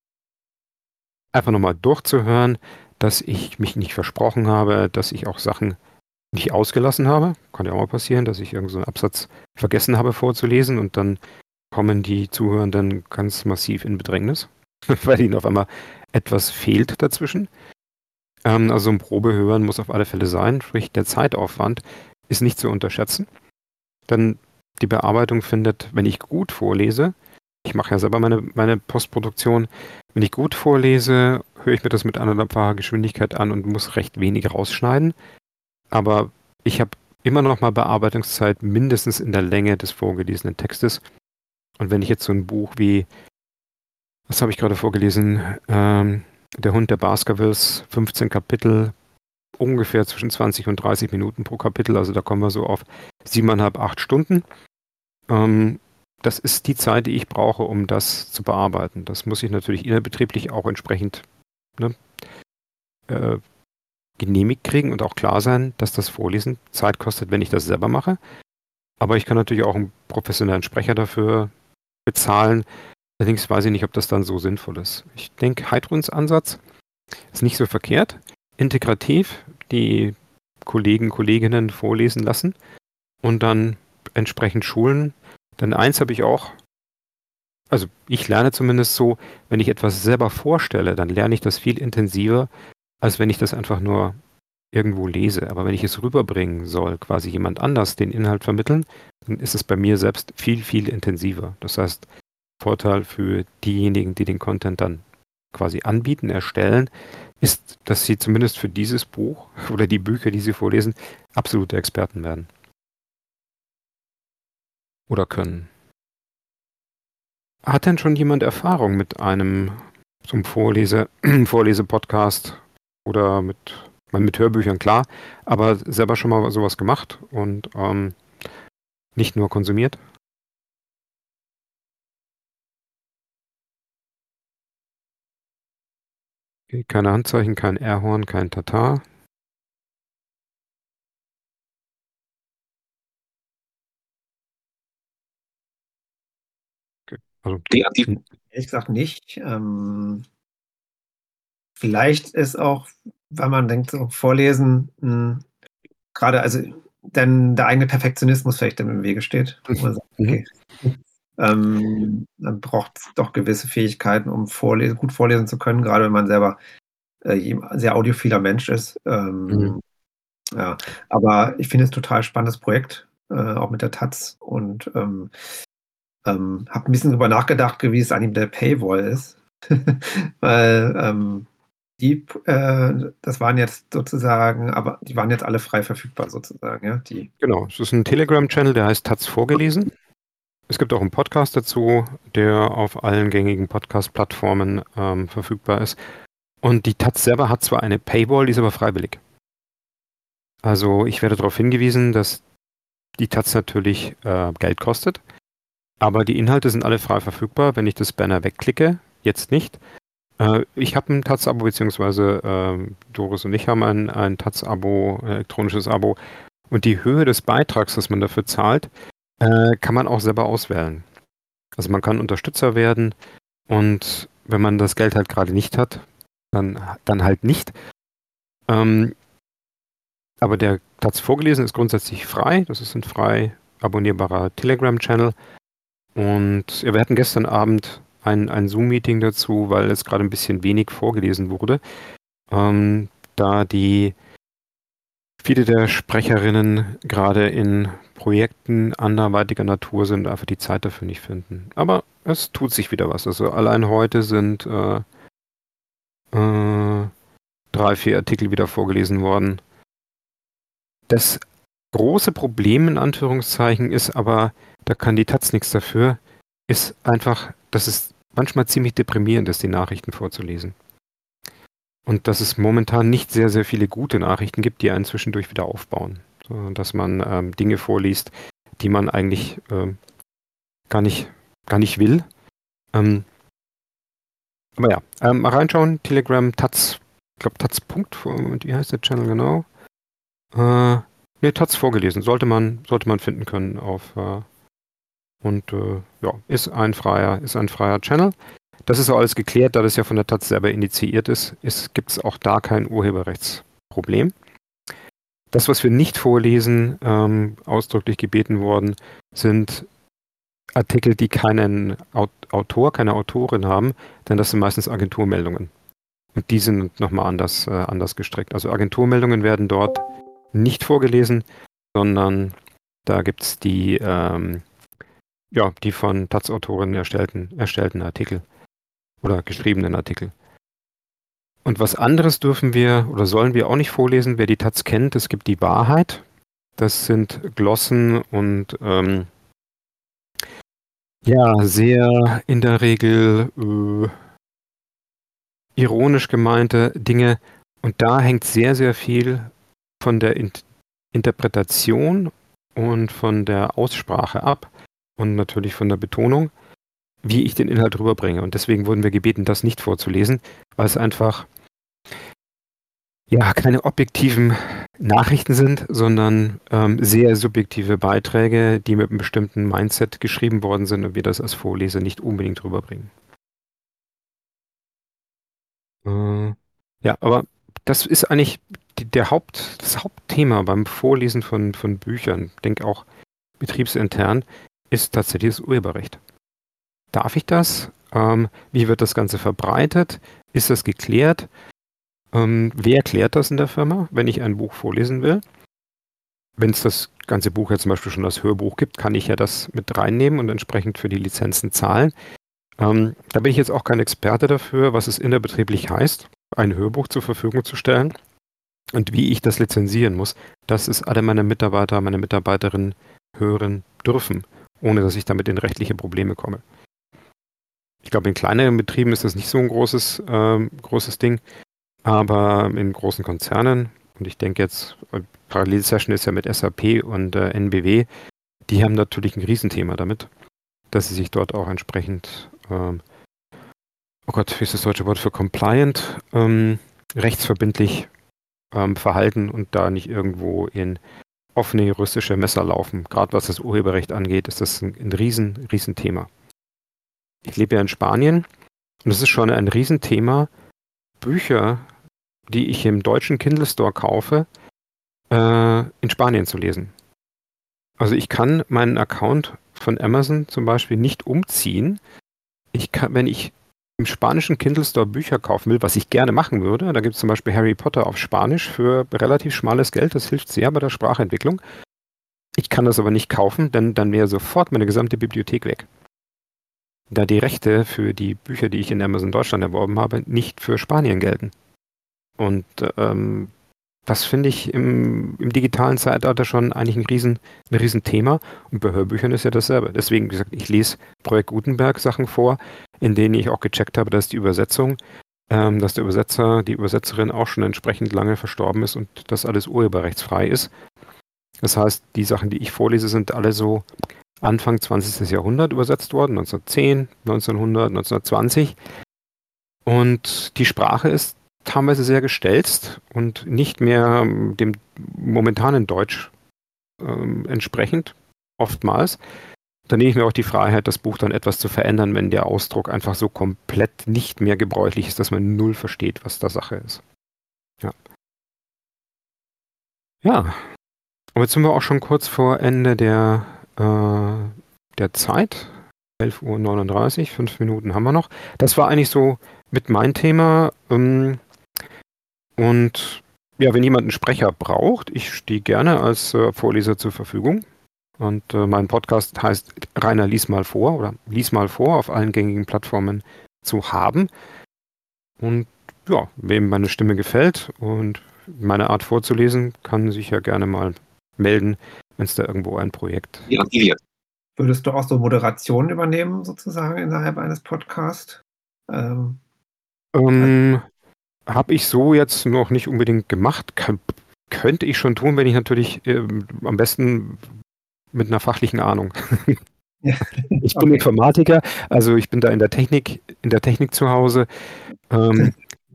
Einfach nochmal durchzuhören, dass ich mich nicht versprochen habe, dass ich auch Sachen nicht ausgelassen habe. Kann ja auch mal passieren, dass ich irgendeinen so einen Absatz vergessen habe vorzulesen und dann kommen die Zuhörenden ganz massiv in Bedrängnis, weil ihnen auf einmal etwas fehlt dazwischen. Ähm, also ein Probehören muss auf alle Fälle sein, sprich der Zeitaufwand ist nicht zu unterschätzen. Denn die Bearbeitung findet, wenn ich gut vorlese, ich mache ja selber meine, meine Postproduktion, wenn ich gut vorlese, höre ich mir das mit anderthalbfacher Geschwindigkeit an und muss recht wenig rausschneiden. Aber ich habe immer noch mal Bearbeitungszeit mindestens in der Länge des vorgelesenen Textes. Und wenn ich jetzt so ein Buch wie, was habe ich gerade vorgelesen, ähm, Der Hund der Baskervilles, fünfzehn Kapitel, ungefähr zwischen zwanzig und dreißig Minuten pro Kapitel, also da kommen wir so auf siebeneinhalb, acht Stunden. Ähm, das ist die Zeit, die ich brauche, um das zu bearbeiten. Das muss ich natürlich innerbetrieblich auch entsprechend ne, äh, genehmigt kriegen und auch klar sein, dass das Vorlesen Zeit kostet, wenn ich das selber mache. Aber ich kann natürlich auch einen professionellen Sprecher dafür bezahlen. Allerdings weiß ich nicht, ob das dann so sinnvoll ist. Ich denke, Heidruns Ansatz ist nicht so verkehrt. Integrativ die Kollegen, Kolleginnen vorlesen lassen und dann entsprechend schulen. Denn eins habe ich auch, also ich lerne zumindest so, wenn ich etwas selber vorstelle, dann lerne ich das viel intensiver, als wenn ich das einfach nur irgendwo lese. Aber wenn ich es rüberbringen soll, quasi jemand anders den Inhalt vermitteln, dann ist es bei mir selbst viel, viel intensiver. Das heißt, Vorteil für diejenigen, die den Content dann quasi anbieten, erstellen, ist, dass sie zumindest für dieses Buch oder die Bücher, die sie vorlesen, absolute Experten werden. Oder können. Hat denn schon jemand Erfahrung mit einem zum Vorlese, Vorlese-Podcast oder mit, mit Hörbüchern, klar, aber selber schon mal sowas gemacht und ähm, nicht nur konsumiert? Okay, keine Handzeichen, kein Airhorn, kein Tatar. Okay, also, Die, die, ehrlich gesagt nicht. Ähm, vielleicht ist auch, weil man denkt, so vorlesen, mh, gerade, also dann der eigene Perfektionismus vielleicht dem im Wege steht. Wo man sagt, okay, ähm, man braucht doch gewisse Fähigkeiten, um vorlesen, gut vorlesen zu können, gerade wenn man selber äh, ein sehr audiophiler Mensch ist. Ähm, Mhm. Ja, aber ich finde es ein total spannendes Projekt, äh, auch mit der Taz und ähm, ähm, habe ein bisschen drüber nachgedacht, wie es eigentlich mit der Paywall ist. Weil ähm, die, äh, das waren jetzt sozusagen, aber die waren jetzt alle frei verfügbar sozusagen, ja. Die, Genau, es ist ein Telegram-Channel, der heißt Taz vorgelesen. Es gibt auch einen Podcast dazu, der auf allen gängigen Podcast-Plattformen ähm, verfügbar ist. Und die Taz selber hat zwar eine Paywall, die ist aber freiwillig. Also ich werde darauf hingewiesen, dass die Taz natürlich äh, Geld kostet, aber die Inhalte sind alle frei verfügbar. Wenn ich das Banner wegklicke, jetzt nicht. Äh, ich habe ein Taz-Abo, beziehungsweise äh, Doris und ich haben ein, ein Taz-Abo, elektronisches Abo. Und die Höhe des Beitrags, das man dafür zahlt, äh, kann man auch selber auswählen. Also man kann Unterstützer werden und wenn man das Geld halt gerade nicht hat, dann, dann halt nicht. Ähm, aber der Taz vorgelesen ist grundsätzlich frei. Das ist ein frei abonnierbarer Telegram-Channel. Und ja, wir hatten gestern Abend ein, ein Zoom-Meeting dazu, weil es gerade ein bisschen wenig vorgelesen wurde. Ähm, da die viele der Sprecherinnen gerade in Projekten anderweitiger Natur sind, einfach die Zeit dafür nicht finden. Aber es tut sich wieder was. Also allein heute sind äh, äh, drei, vier Artikel wieder vorgelesen worden. Das große Problem in Anführungszeichen ist aber, da kann die Taz nichts dafür, ist einfach, dass es manchmal ziemlich deprimierend ist, die Nachrichten vorzulesen. Und dass es momentan nicht sehr, sehr viele gute Nachrichten gibt, die einen zwischendurch wieder aufbauen. So, dass man ähm, Dinge vorliest, die man eigentlich ähm, gar nicht, gar nicht will. Ähm, aber ja, ähm, mal reinschauen, Telegram, Taz, ich glaube Taz. Und wie heißt der Channel genau? Äh, ne, Taz vorgelesen. Sollte man, sollte man finden können auf äh, und äh, ja, ist ein freier, ist ein freier Channel. Das ist auch alles geklärt, da das ja von der Taz selber initiiert ist, ist gibt es auch da kein Urheberrechtsproblem. Das, was wir nicht vorlesen, ähm, ausdrücklich gebeten worden, sind Artikel, die keinen Autor, keine Autorin haben, denn das sind meistens Agenturmeldungen. Und die sind nochmal anders, äh, anders gestrickt. Also Agenturmeldungen werden dort nicht vorgelesen, sondern da gibt es die, ähm, ja, die von Taz-Autorinnen erstellten, erstellten Artikel oder geschriebenen Artikel. Und was anderes dürfen wir oder sollen wir auch nicht vorlesen. Wer die Taz kennt, es gibt die Wahrheit. Das sind Glossen und ähm, ja, sehr in der Regel äh, ironisch gemeinte Dinge. Und da hängt sehr, sehr viel von der In- Interpretation und von der Aussprache ab und natürlich von der Betonung, wie ich den Inhalt rüberbringe. Und deswegen wurden wir gebeten, das nicht vorzulesen, weil es einfach ja keine objektiven Nachrichten sind, sondern ähm, sehr subjektive Beiträge, die mit einem bestimmten Mindset geschrieben worden sind und wir das als Vorleser nicht unbedingt rüberbringen. Äh, ja, aber das ist eigentlich die, der Haupt, das Hauptthema beim Vorlesen von, von Büchern, ich denke auch betriebsintern, ist tatsächlich das Urheberrecht. Darf ich das? Ähm, wie wird das Ganze verbreitet? Ist das geklärt? Ähm, wer klärt das in der Firma, wenn ich ein Buch vorlesen will? Wenn es das ganze Buch jetzt zum Beispiel schon als Hörbuch gibt, kann ich ja das mit reinnehmen und entsprechend für die Lizenzen zahlen. Ähm, da bin ich jetzt auch kein Experte dafür, was es innerbetrieblich heißt, ein Hörbuch zur Verfügung zu stellen und wie ich das lizenzieren muss. Das ist alle meine Mitarbeiter, meine Mitarbeiterinnen hören dürfen, ohne dass ich damit in rechtliche Probleme komme. Ich glaube, in kleineren Betrieben ist das nicht so ein großes, ähm, großes Ding, aber in großen Konzernen, und ich denke jetzt, Parallelsession ist ja mit S A P und äh, N B W, die haben natürlich ein Riesenthema damit, dass sie sich dort auch entsprechend, ähm, oh Gott, wie ist das deutsche Wort für compliant, ähm, rechtsverbindlich ähm, verhalten und da nicht irgendwo in offene juristische Messer laufen. Gerade was das Urheberrecht angeht, ist das ein, ein riesen, riesen Thema. Ich lebe ja in Spanien und es ist schon ein Riesenthema, Bücher, die ich im deutschen Kindle Store kaufe, äh, in Spanien zu lesen. Also ich kann meinen Account von Amazon zum Beispiel nicht umziehen. Ich kann, wenn ich im spanischen Kindle Store Bücher kaufen will, was ich gerne machen würde, da gibt es zum Beispiel Harry Potter auf Spanisch für relativ schmales Geld, das hilft sehr bei der Sprachentwicklung. Ich kann das aber nicht kaufen, denn dann wäre sofort meine gesamte Bibliothek weg. Da die Rechte für die Bücher, die ich in Amazon Deutschland erworben habe, nicht für Spanien gelten. Und ähm, das finde ich im, im digitalen Zeitalter schon eigentlich ein riesen, ein riesen Thema. Und bei Hörbüchern ist ja dasselbe. Deswegen, wie gesagt, ich lese Projekt Gutenberg Sachen vor, in denen ich auch gecheckt habe, dass die Übersetzung, ähm, dass der Übersetzer, die Übersetzerin auch schon entsprechend lange verstorben ist und das alles urheberrechtsfrei ist. Das heißt, die Sachen, die ich vorlese, sind alle so Anfang zwanzigsten Jahrhundert übersetzt worden, neunzehnhundertzehn, neunzehnhundert, neunzehnhundertzwanzig. Und die Sprache ist teilweise sehr gestelzt und nicht mehr dem momentanen Deutsch ähm, entsprechend, oftmals. Da nehme ich mir auch die Freiheit, das Buch dann etwas zu verändern, wenn der Ausdruck einfach so komplett nicht mehr gebräuchlich ist, dass man null versteht, was da Sache ist. Ja. Ja. Und jetzt sind wir auch schon kurz vor Ende der, äh, der Zeit. elf Uhr neununddreißig, fünf Minuten haben wir noch. Das war eigentlich so mit mein Thema. Ähm, und ja, wenn jemand einen Sprecher braucht, ich stehe gerne als äh, Vorleser zur Verfügung. Und äh, mein Podcast heißt Rainer lies mal vor oder lies mal vor auf allen gängigen Plattformen zu haben. Und ja, wem meine Stimme gefällt und meine Art vorzulesen, kann sich ja gerne mal melden, wenn es da irgendwo ein Projekt gibt. Würdest du auch so Moderationen übernehmen, sozusagen innerhalb eines Podcasts? Ähm, Ähm, habe ich so jetzt noch nicht unbedingt gemacht. Kann, könnte ich schon tun, wenn ich natürlich ähm, am besten mit einer fachlichen Ahnung. ja. Ich bin Okay. Informatiker, also ich bin da in der Technik, in der Technik zu Hause. Ähm,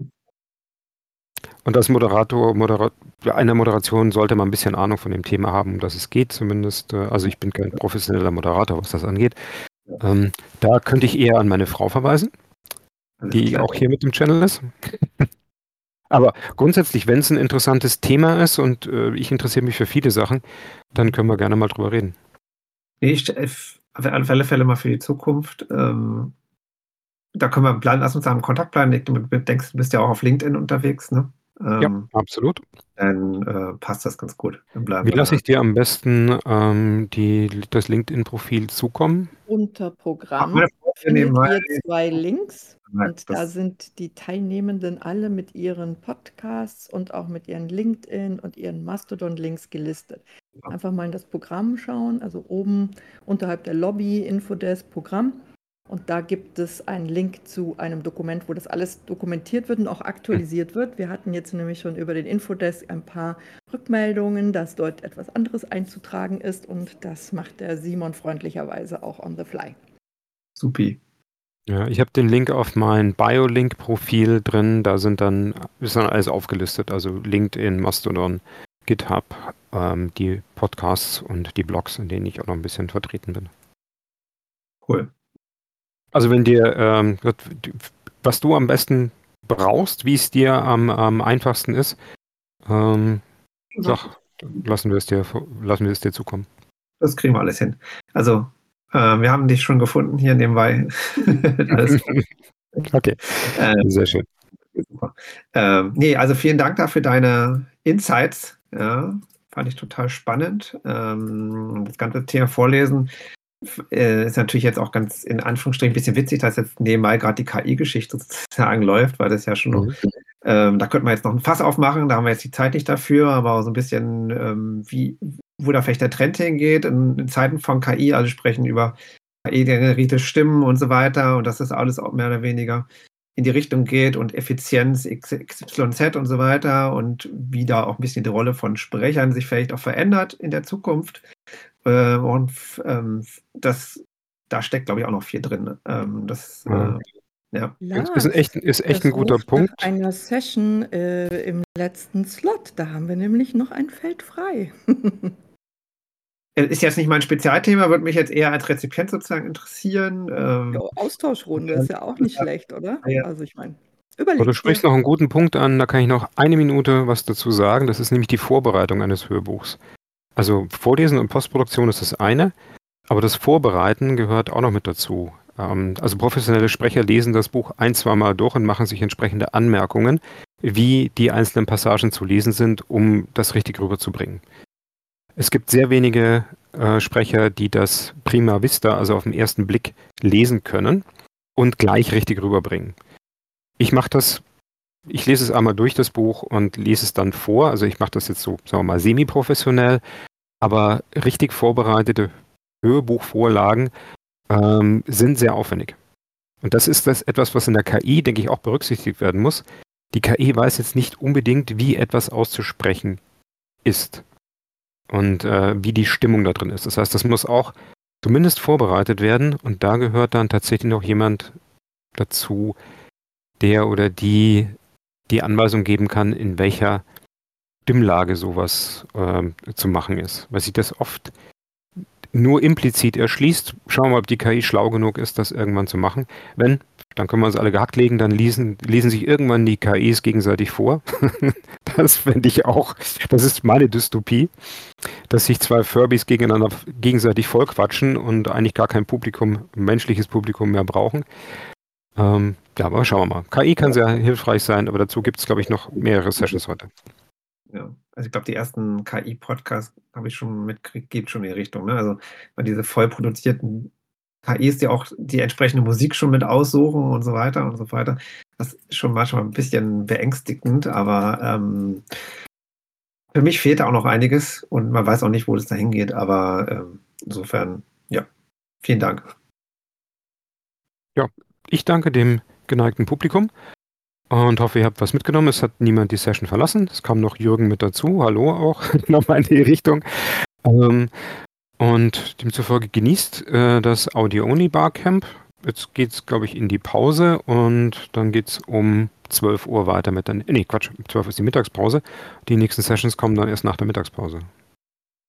und als Moderator, Modera einer Moderation sollte man ein bisschen Ahnung von dem Thema haben, um das es geht zumindest. Also ich bin kein professioneller Moderator, was das angeht. Ähm, da könnte ich eher an meine Frau verweisen, Alles die klar. auch hier mit dem Channel ist. Aber grundsätzlich, wenn es ein interessantes Thema ist und äh, ich interessiere mich für viele Sachen, dann können wir gerne mal drüber reden. Nee, ich, auf alle Fälle mal für die Zukunft. Ähm, da können wir bleiben, lass uns da im Kontakt bleiben. Ich denkst, du bist ja auch auf LinkedIn unterwegs, ne? Ähm, ja, absolut. Dann äh, passt das ganz gut. Dann bleiben Wie wir lasse da. ich dir am besten ähm, die, das LinkedIn-Profil zukommen? Unter Ach, Programm meine Freunde findet nebenbei. ihr zwei Links und da Das, sind die Teilnehmenden alle mit ihren Podcasts und auch mit ihren LinkedIn und ihren Mastodon-Links gelistet. Einfach mal in das Programm schauen, also oben unterhalb der Lobby, Infodesk, Programm. Und da gibt es einen Link zu einem Dokument, wo das alles dokumentiert wird und auch aktualisiert wird. Wir hatten jetzt nämlich schon über den Infodesk ein paar Rückmeldungen, dass dort etwas anderes einzutragen ist und das macht der Simon freundlicherweise auch on the fly. supi. Ja, ich habe den Link auf mein BioLink-Profil drin, da sind dann, ist dann alles aufgelistet, also LinkedIn, Mastodon, GitHub, ähm, die Podcasts und die Blogs, in denen ich auch noch ein bisschen vertreten bin. Cool. Also wenn dir, ähm, was du am besten brauchst, wie es dir am, am einfachsten ist, ähm, sag, lassen wir es dir, lassen wir es dir zukommen. Das kriegen wir alles hin. Also, äh, wir haben dich schon gefunden hier nebenbei. Alles gut. Okay, Äh, sehr schön. Super. Ähm, nee, also vielen Dank dafür deine Insights. Ja, fand ich total spannend. Ähm, das ganze Thema Vorlesen äh, ist natürlich jetzt auch ganz in Anführungsstrichen ein bisschen witzig, dass jetzt nebenbei gerade die K I-Geschichte sozusagen läuft, weil das ja schon noch, Mhm. ähm, da könnte man jetzt noch ein Fass aufmachen, da haben wir jetzt die Zeit nicht dafür, aber auch so ein bisschen, ähm, wie, wo da vielleicht der Trend hingeht in, in Zeiten von K I, also sprechen über K I-generierte Stimmen und so weiter und dass das alles auch mehr oder weniger in die Richtung geht und Effizienz X Y Z und so weiter und wie da auch ein bisschen die Rolle von Sprechern sich vielleicht auch verändert in der Zukunft. Äh, und ähm, das, da steckt, glaube ich, auch noch viel drin. Ähm, das, Ja. äh, ja. Ist, ist echt, ist echt ein guter ruft Punkt. nach einer Session äh, im letzten Slot, da haben wir nämlich noch ein Feld frei. Ist jetzt nicht mein Spezialthema, würde mich jetzt eher als Rezipient sozusagen interessieren. Ähm, Ja, Austauschrunde ist ja auch nicht schlecht, oder? Ja. Also ich meine, Aber du überleg sprichst dir. noch einen guten Punkt an, da kann ich noch eine Minute was dazu sagen. Das ist nämlich die Vorbereitung eines Hörbuchs. Also Vorlesen und Postproduktion ist das eine, aber das Vorbereiten gehört auch noch mit dazu. Ähm, also professionelle Sprecher lesen das Buch ein, zweimal durch und machen sich entsprechende Anmerkungen, wie die einzelnen Passagen zu lesen sind, um das richtig rüberzubringen. Es gibt sehr wenige äh, Sprecher, die das prima vista, also auf den ersten Blick, lesen können und gleich richtig rüberbringen. Ich mache das, ich lese es einmal durch das Buch und lese es dann vor. Also ich mache das jetzt so, sagen wir mal, semi-professionell, aber richtig vorbereitete Hörbuchvorlagen ähm, sind sehr aufwendig. Und das ist das etwas, was in der K I, denke ich, auch berücksichtigt werden muss. Die K I weiß jetzt nicht unbedingt, wie etwas auszusprechen ist und äh, wie die Stimmung da drin ist. Das heißt, das muss auch zumindest vorbereitet werden und da gehört dann tatsächlich noch jemand dazu, der oder die die Anweisung geben kann, in welcher Stimmlage sowas ähm, zu machen ist. Weil sich das oft nur implizit erschließt. Schauen wir mal, ob die K I schlau genug ist, das irgendwann zu machen. Wenn, dann können wir uns alle gehackt legen, dann lesen, lesen sich irgendwann die K Is gegenseitig vor. Das fände ich auch, das ist meine Dystopie, dass sich zwei Furbies gegeneinander gegenseitig vollquatschen und eigentlich gar kein Publikum, menschliches Publikum mehr brauchen. Ähm, ja, aber schauen wir mal. K I kann sehr hilfreich sein, aber dazu gibt es, glaube ich, noch mehrere Sessions heute. Ja, also ich glaube, die ersten K I-Podcasts habe ich schon mitgekriegt, geht schon in die Richtung. Ne? Also weil diese voll produzierten K Is, die auch die entsprechende Musik schon mit aussuchen und so weiter und so weiter. Das ist schon manchmal ein bisschen beängstigend, aber ähm, für mich fehlt da auch noch einiges und man weiß auch nicht, wo das dahin geht, aber ähm, insofern, ja, vielen Dank. Ja, ich danke dem geneigten Publikum und hoffe, ihr habt was mitgenommen. Es hat niemand die Session verlassen. Es kam noch Jürgen mit dazu. Hallo auch, nochmal in die Richtung. Ähm, und demzufolge genießt äh, das Audio-Only Barcamp. Jetzt geht es, glaube ich, in die Pause und dann geht es um zwölf Uhr weiter mit der. Nee, Quatsch, zwölf Uhr ist die Mittagspause. Die nächsten Sessions kommen dann erst nach der Mittagspause.